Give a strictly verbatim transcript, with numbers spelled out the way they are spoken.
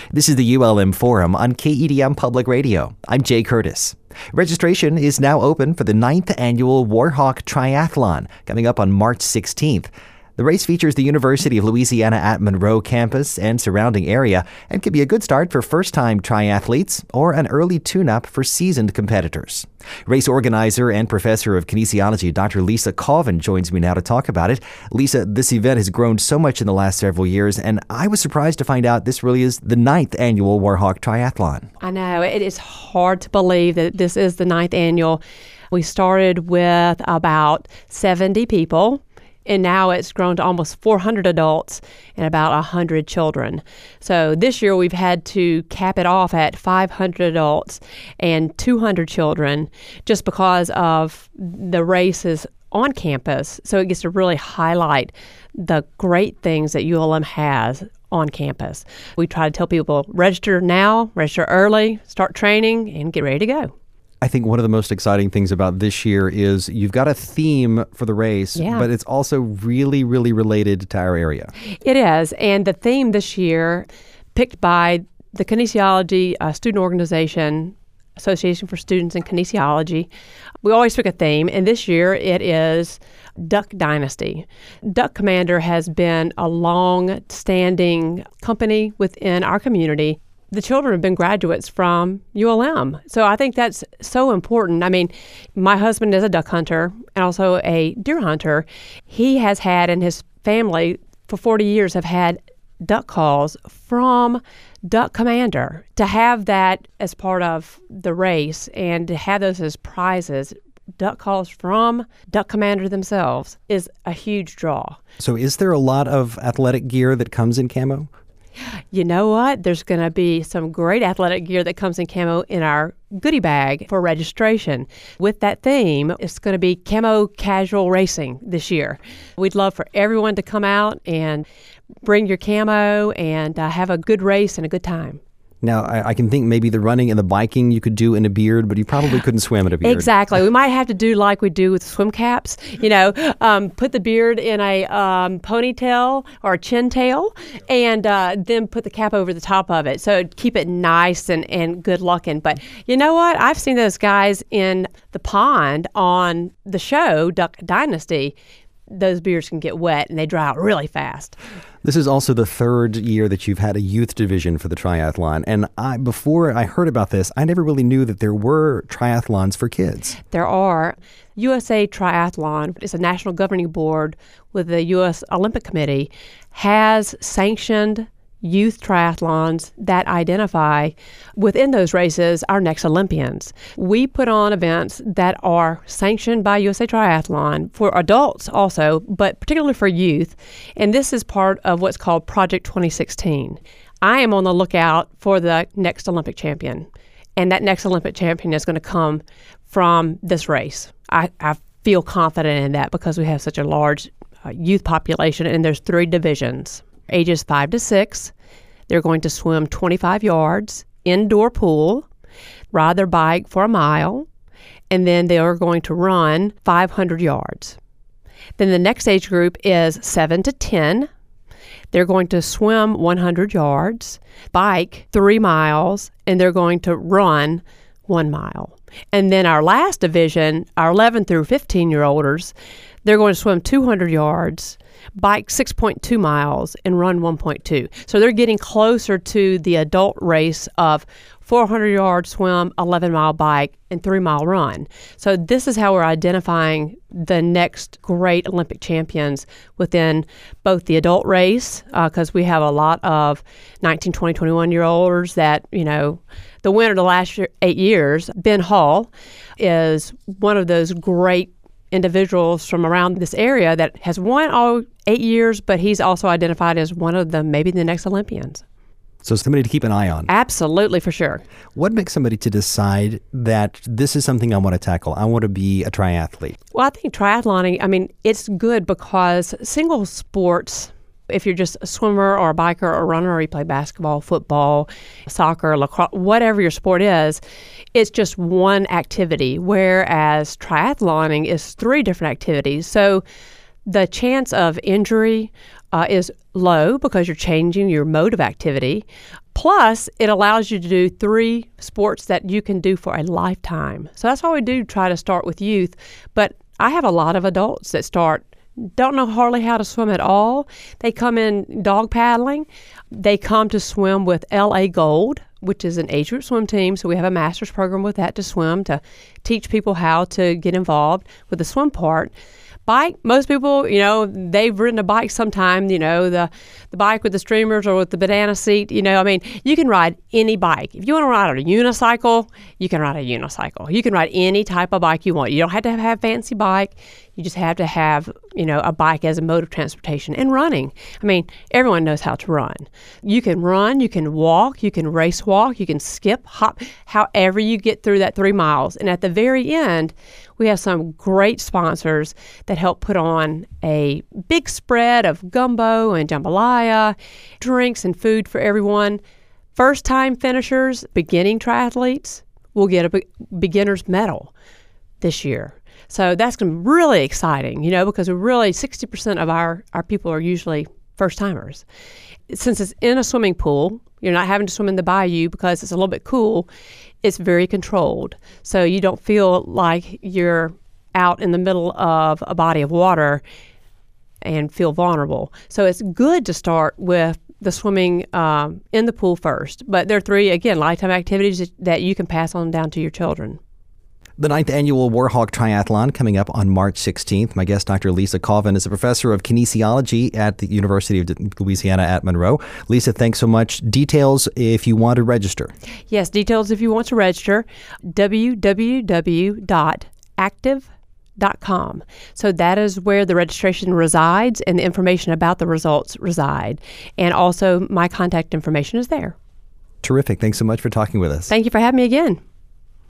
This is the U L M Forum on K E D M Public Radio. I'm Jay Curtis. Registration is now open for the ninth Annual Warhawk Triathlon, coming up on March sixteenth. The race features the University of Louisiana at Monroe campus and surrounding area and could be a good start for first-time triathletes or an early tune-up for seasoned competitors. Race organizer and professor of kinesiology, Doctor Lisa Colvin, joins me now to talk about it. Lisa, this event has grown so much in the last several years, and I was surprised to find out this really is the ninth Annual Warhawk Triathlon. I know. It is hard to believe that this is the ninth annual. We started with about seventy people. And now it's grown to almost four hundred adults and about one hundred children. So this year we've had to cap it off at five hundred adults and two hundred children just because of the races on campus. So it gets to really highlight the great things that U L M has on campus. We try to tell people, register now, register early, start training, and get ready to go. I think one of the most exciting things about this year is you've got a theme for the race, yeah. but it's also really, really related to our area. It is. And the theme this year, picked by the Kinesiology uh, Student Organization, Association for Students in Kinesiology, we always pick a theme, and this year it is Duck Dynasty. Duck Commander has been a long-standing company within our community. The children have been graduates from U L M. So I think that's so important. I mean, my husband is a duck hunter and also a deer hunter. He has had, and his family for forty years have had duck calls from Duck Commander. To have that as part of the race and to have those as prizes, duck calls from Duck Commander themselves, is a huge draw. So is there a lot of athletic gear that comes in camo? You know what? There's going to be some great athletic gear that comes in camo in our goodie bag for registration. With that theme, it's going to be camo casual racing this year. We'd love for everyone to come out and bring your camo and uh, have a good race and a good time. Now, I, I can think maybe the running and the biking you could do in a beard, but you probably couldn't swim in a beard. Exactly. We might have to do like we do with swim caps, you know, um, put the beard in a um, ponytail or a chin tail and uh, then put the cap over the top of it. So keep it nice and, and good looking. But you know what? I've seen those guys in the pond on the show, Duck Dynasty. Those beards can get wet and they dry out really fast. This is also the third year that you've had a youth division for the triathlon. And I, before I heard about this, I never really knew that there were triathlons for kids. There are. U S A Triathlon is a national governing board with the U S Olympic Committee, has sanctioned youth triathlons that identify within those races our next Olympians. We put on events that are sanctioned by U S A Triathlon for adults also, but particularly for youth. And this is part of what's called Project twenty sixteen. I am on the lookout for the next Olympic champion. And that next Olympic champion is going to come from this race. I, I feel confident in that because we have such a large uh, youth population, and there's three divisions. Ages five to six, they're going to swim twenty-five yards, indoor pool, ride their bike for a mile, and then they are going to run five hundred yards. Then the next age group is seven to ten. They're going to swim one hundred yards, bike three miles, and they're going to run one mile. And then our last division, our eleven through fifteen-year-olders, they're going to swim two hundred yards, bike six point two miles, and run one point two. So they're getting closer to the adult race of four hundred yard swim, eleven mile bike, and three mile run. So this is how we're identifying the next great Olympic champions within both the adult race, because uh, we have a lot of nineteen, twenty, twenty-one-year-olds that, you know, the winner the last year, eight years, Ben Hall, is one of those great individuals from around this area that has won all eight years, but he's also identified as one of the maybe the next Olympians. So somebody to keep an eye on. Absolutely, for sure. What makes somebody to decide that this is something I want to tackle? I want to be a triathlete. Well, I think triathloning, I mean, it's good because single sports, if you're just a swimmer or a biker or a runner, or you play basketball, football, soccer, lacrosse, whatever your sport is, it's just one activity, whereas triathloning is three different activities. So The chance of injury uh, is low because you're changing your mode of activity. Plus, it allows you to do three sports that you can do for a lifetime. So that's why we do try to start with youth. But I have a lot of adults that start, don't know hardly how to swim at all. They come in dog paddling. They come to swim with L A Gold, which is an age group swim team. So we have a master's program with that to swim, to teach people how to get involved with the swim part. Bike, most people, you know, they've ridden a bike sometime, you know, the, the bike with the streamers or with the banana seat, you know, I mean, you can ride any bike. If you want to ride a unicycle, you can ride a unicycle. You can ride any type of bike you want. You don't have to have a fancy bike. You just have to have, you know, a bike as a mode of transportation. And running. I mean, everyone knows how to run. You can run, you can walk, you can race walk, you can skip, hop, however you get through that three miles. And at the very end, we have some great sponsors that help put on a big spread of gumbo and jambalaya, drinks and food for everyone. First-time finishers, beginning triathletes, will get a be- beginner's medal this year. So that's going to be really exciting, you know, because we're really sixty percent of our, our people are usually first-timers. Since it's in a swimming pool, you're not having to swim in the bayou because it's a little bit cool. It's very controlled. So you don't feel like you're out in the middle of a body of water and feel vulnerable. So it's good to start with the swimming um, in the pool first. But there are three, again, lifetime activities that you can pass on down to your children. The ninth Annual Warhawk Triathlon coming up on March sixteenth. My guest, Doctor Lisa Colvin, is a professor of kinesiology at the University of Louisiana at Monroe. Lisa, thanks so much. Details if you want to register. Yes, details if you want to register. w w w dot active dot com. So that is where the registration resides and the information about the results reside. And also my contact information is there. Terrific. Thanks so much for talking with us. Thank you for having me again.